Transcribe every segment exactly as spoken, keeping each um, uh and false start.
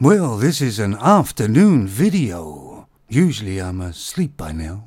Well, this is an afternoon video. Usually I'm asleep by now.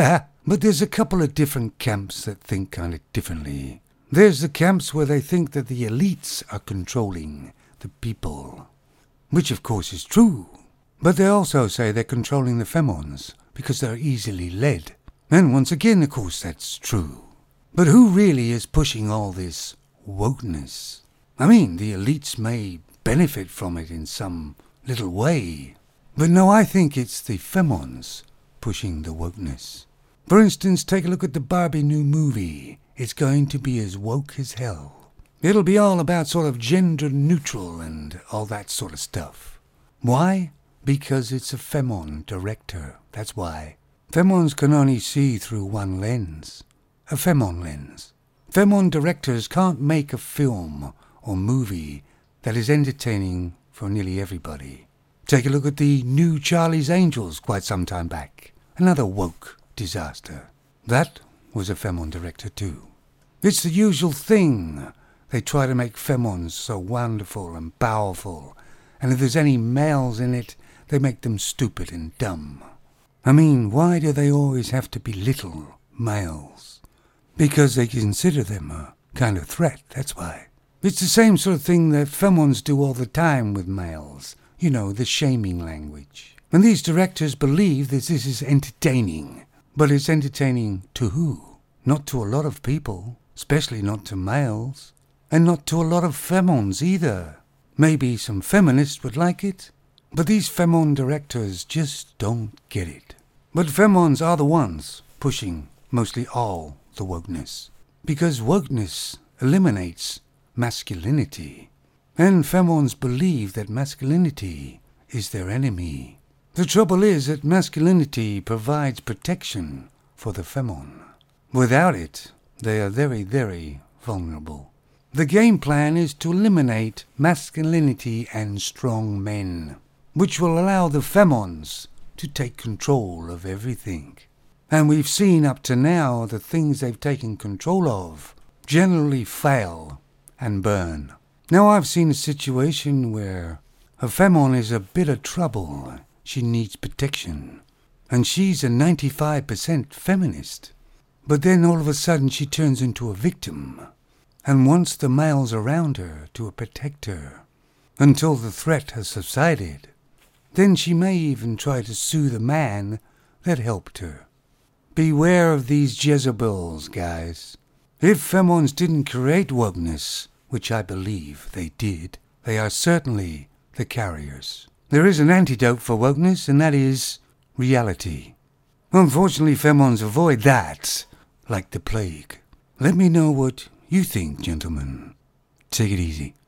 But there's a couple of different camps that think kind of differently. There's the camps where they think that the elites are controlling the people, which of course is true. But they also say they're controlling the femons because they're easily led. And once again, of course, that's true. But who really is pushing all this wokeness? I mean, the elites may benefit from it in some little way. But no, I think it's the femons pushing the wokeness. For instance, take a look at the Barbie new movie. It's going to be as woke as hell. It'll be all about sort of gender neutral and all that sort of stuff. Why? Because it's a femon director. That's why. Femons can only see through one lens. A femon lens. Femon directors can't make a film or movie that is entertaining for nearly everybody. Take a look at the new Charlie's Angels quite some time back. Another woke disaster. That was a femon director too. It's the usual thing. They try to make femons so wonderful and powerful, and if there's any males in it, they make them stupid and dumb. I mean, why do they always have to belittle males? Because they consider them a kind of threat, that's why. It's the same sort of thing that femons do all the time with males. You know, the shaming language. And these directors believe that this is entertaining. But it's entertaining to who? Not to a lot of people, especially not to males. And not to a lot of femons either. Maybe some feminists would like it, but these femon directors just don't get it. But femons are the ones pushing mostly all the wokeness. Because wokeness eliminates masculinity. And femons believe that masculinity is their enemy. The trouble is that masculinity provides protection for the femon. Without it, they are very, very vulnerable. The game plan is to eliminate masculinity and strong men, which will allow the femons to take control of everything. And we've seen up to now the things they've taken control of generally fail and burn. Now I've seen a situation where a femon is a bit of trouble. She needs protection. And she's a ninety-five percent feminist. But then all of a sudden she turns into a victim and wants the males around her to protect her until the threat has subsided. Then she may even try to sue the man that helped her. Beware of these Jezebels, guys. If femons didn't create wokeness, which I believe they did, they are certainly the carriers. There is an antidote for wokeness, and that is reality. Unfortunately, femons avoid that like the plague. Let me know what you think, gentlemen. Take it easy.